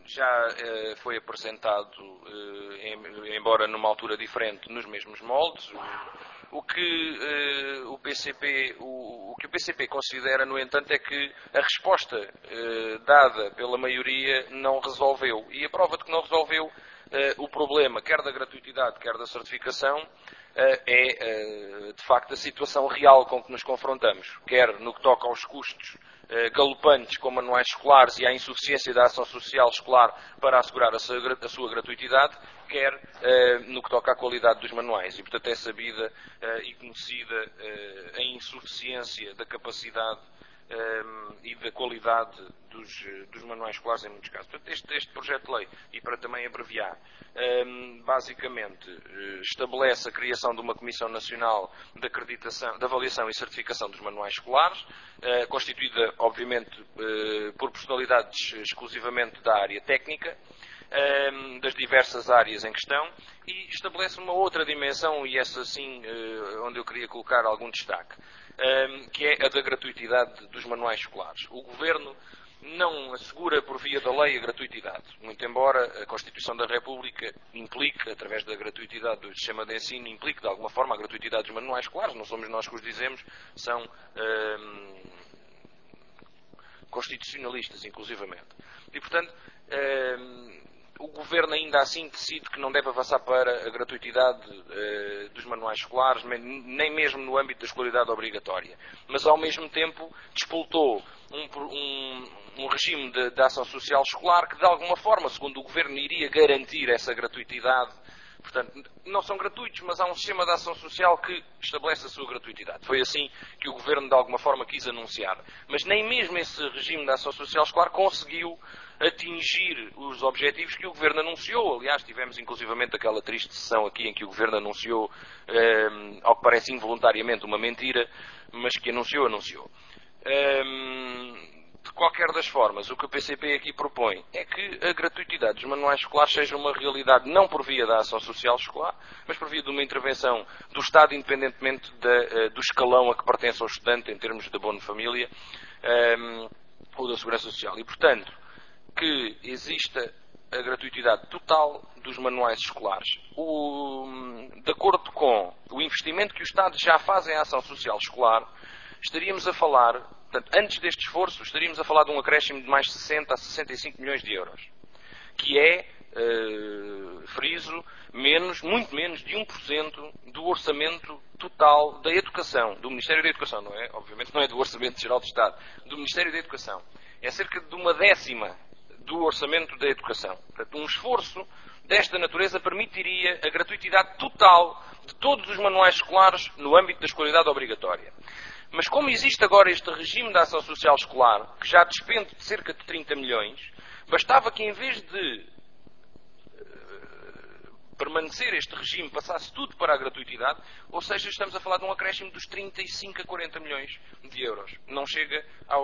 já foi apresentado, embora numa altura diferente, nos mesmos moldes. O que o PCP considera, no entanto, é que a resposta dada pela maioria não resolveu. E a prova de que não resolveu o problema, quer da gratuitidade, quer da certificação, é, de facto, a situação real com que nos confrontamos, quer no que toca aos custos galopantes com manuais escolares e à insuficiência da ação social escolar para assegurar a sua gratuitidade, quer no que toca à qualidade dos manuais. E, portanto, é sabida e conhecida a insuficiência da capacidade e da qualidade dos manuais escolares em muitos casos. Portanto, este projeto de lei, e para também abreviar, basicamente estabelece a criação de uma Comissão Nacional de Acreditação, de Avaliação e Certificação dos Manuais Escolares, constituída, obviamente, por personalidades exclusivamente da área técnica, das diversas áreas em questão, e estabelece uma outra dimensão, e essa sim onde eu queria colocar algum destaque, que é a da gratuitidade dos manuais escolares. O Governo não assegura por via da lei a gratuitidade, muito embora a Constituição da República implique, através da gratuitidade do sistema de ensino, implique de alguma forma a gratuitidade dos manuais escolares. Não somos nós que os dizemos, são constitucionalistas, inclusivamente. E, portanto, o Governo ainda assim decide que não deve avançar para a gratuitidade dos manuais escolares, nem mesmo no âmbito da escolaridade obrigatória. Mas, ao mesmo tempo, despoltou um regime de ação social escolar que, de alguma forma, segundo o Governo, iria garantir essa gratuitidade. Portanto, não são gratuitos, mas há um sistema de ação social que estabelece a sua gratuitidade. Foi assim que o Governo, de alguma forma, quis anunciar. Mas nem mesmo esse regime de ação social escolar conseguiu atingir os objetivos que o Governo anunciou. Aliás, tivemos inclusivamente aquela triste sessão aqui em que o Governo anunciou, ao que parece involuntariamente, uma mentira, mas que anunciou. De qualquer das formas, o que o PCP aqui propõe é que a gratuitidade dos manuais escolares seja uma realidade não por via da ação social escolar, mas por via de uma intervenção do Estado, independentemente do escalão a que pertence ao estudante, em termos de abono de família ou da segurança social. E, portanto, que exista a gratuitidade total dos manuais escolares. De acordo com o investimento que o Estado já faz em ação social escolar, estaríamos a falar, portanto, antes deste esforço, estaríamos a falar de um acréscimo de mais de 60 a 65 milhões de euros, que é, friso, muito menos de 1% do orçamento total da educação, do Ministério da Educação, não é? Obviamente não é do Orçamento Geral do Estado, do Ministério da Educação. É cerca de 1/10 do orçamento da educação. Portanto, um esforço desta natureza permitiria a gratuitidade total de todos os manuais escolares no âmbito da escolaridade obrigatória. Mas como existe agora este regime de ação social escolar, que já despende de cerca de 30 milhões, bastava que, em vez de permanecer este regime, passasse tudo para a gratuitidade, ou seja, estamos a falar de um acréscimo dos 35 a 40 milhões de euros. Não chega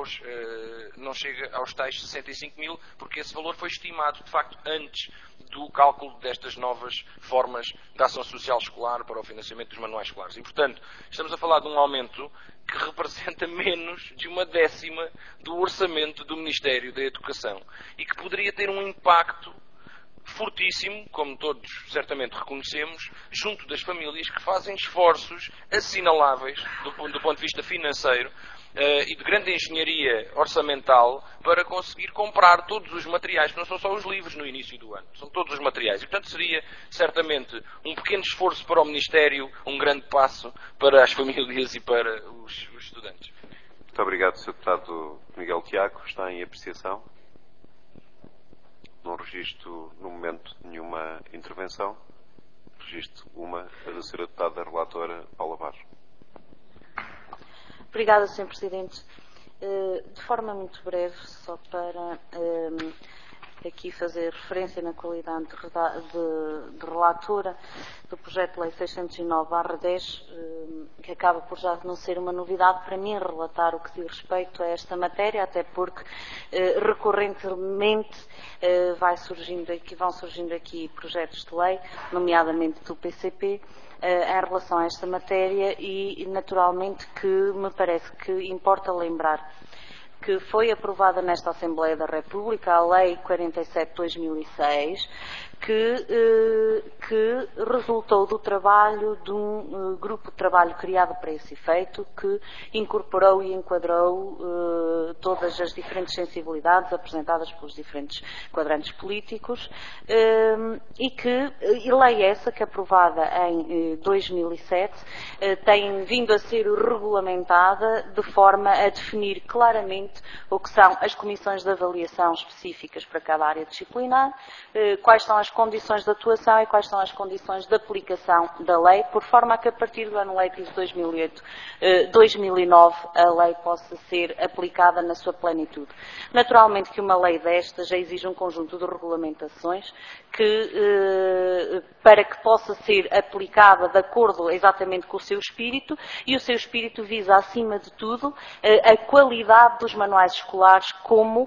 aos tais 65 mil, porque esse valor foi estimado, de facto, antes do cálculo destas novas formas de ação social escolar para o financiamento dos manuais escolares. E, portanto, estamos a falar de um aumento que representa menos de 1/10 do orçamento do Ministério da Educação e que poderia ter um impacto fortíssimo, como todos certamente reconhecemos, junto das famílias que fazem esforços assinaláveis do ponto de vista financeiro e de grande engenharia orçamental para conseguir comprar todos os materiais, que não são só os livros no início do ano, são todos os materiais. E, portanto, seria certamente um pequeno esforço para o Ministério, um grande passo para as famílias e para os estudantes. Muito obrigado, Sr. Deputado Miguel Tiago. Está em apreciação. Não registro, no momento, nenhuma intervenção. Registro uma, a da Sra. Deputada Relatora Paula Barros. Obrigada, Sr. Presidente. De forma muito breve, só para aqui fazer referência na qualidade de relatora do projeto de lei 609/10, que acaba por já não ser uma novidade para mim relatar o que diz respeito a esta matéria, até porque recorrentemente vão surgindo aqui projetos de lei, nomeadamente do PCP, em relação a esta matéria e, naturalmente, que me parece que importa lembrar que foi aprovada nesta Assembleia da República, a Lei 47/2006, que resultou do trabalho de um grupo de trabalho criado para esse efeito, que incorporou e enquadrou todas as diferentes sensibilidades apresentadas pelos diferentes quadrantes políticos, e lei essa que, aprovada em 2007, tem vindo a ser regulamentada de forma a definir claramente o que são as comissões de avaliação específicas para cada área disciplinar, quais são as condições de atuação e quais são as condições de aplicação da lei, por forma a que, a partir do ano letivo 2008-2009, a lei possa ser aplicada na sua plenitude. Naturalmente que uma lei desta já exige um conjunto de regulamentações para que possa ser aplicada de acordo exatamente com o seu espírito, e o seu espírito visa, acima de tudo, a qualidade dos manuais escolares como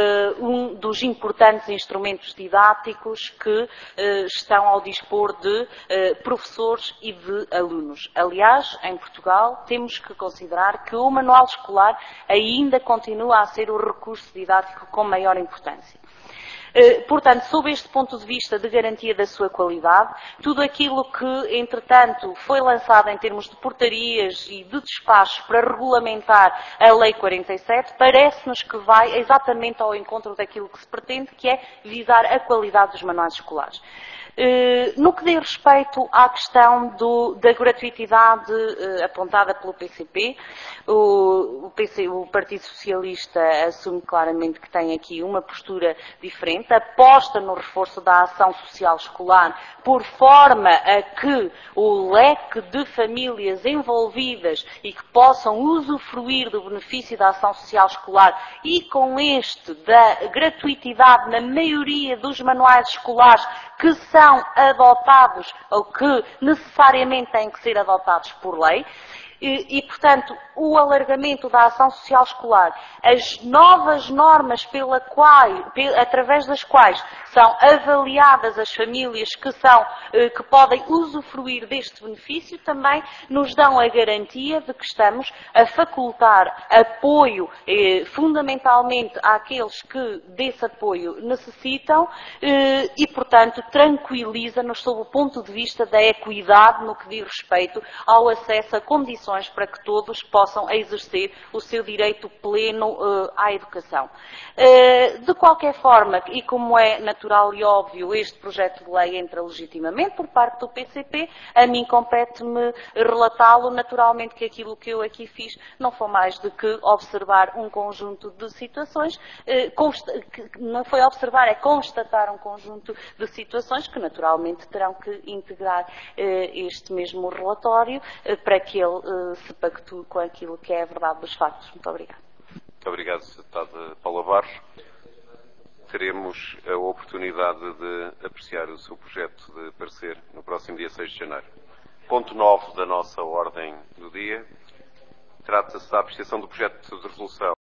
um dos importantes instrumentos didáticos que estão ao dispor de professores e de alunos. Aliás, em Portugal, temos que considerar que o manual escolar ainda continua a ser o recurso didático com maior importância. Portanto, sob este ponto de vista de garantia da sua qualidade, tudo aquilo que, entretanto, foi lançado em termos de portarias e de despachos para regulamentar a Lei 47, parece-nos que vai exatamente ao encontro daquilo que se pretende, que é visar a qualidade dos manuais escolares. No que diz respeito à questão da gratuitidade apontada pelo PCP, o Partido Socialista assume claramente que tem aqui uma postura diferente, aposta no reforço da ação social escolar, por forma a que o leque de famílias envolvidas e que possam usufruir do benefício da ação social escolar e, com este, da gratuitidade na maioria dos manuais escolares que são adotados ou que necessariamente têm que ser adotados por lei. E, portanto, o alargamento da ação social escolar, as novas normas através das quais são avaliadas as famílias que podem usufruir deste benefício, também nos dão a garantia de que estamos a facultar apoio fundamentalmente àqueles que desse apoio necessitam e, portanto, tranquiliza-nos sob o ponto de vista da equidade no que diz respeito ao acesso a condições para que todos possam exercer o seu direito pleno à educação. De qualquer forma, e como é natural e óbvio, este projeto de lei entra legitimamente por parte do PCP, a mim compete-me relatá-lo. Naturalmente que aquilo que eu aqui fiz não foi mais do que observar um conjunto de situações, não foi observar, é constatar um conjunto de situações que naturalmente terão que integrar este mesmo relatório para que ele se pactue com aquilo que é a verdade dos factos. Muito obrigada. Muito obrigado, Deputada Paula Barros. Teremos a oportunidade de apreciar o seu projeto de parecer no próximo dia 6 de janeiro. Ponto 9 da nossa ordem do dia. Trata-se da apreciação do projeto de resolução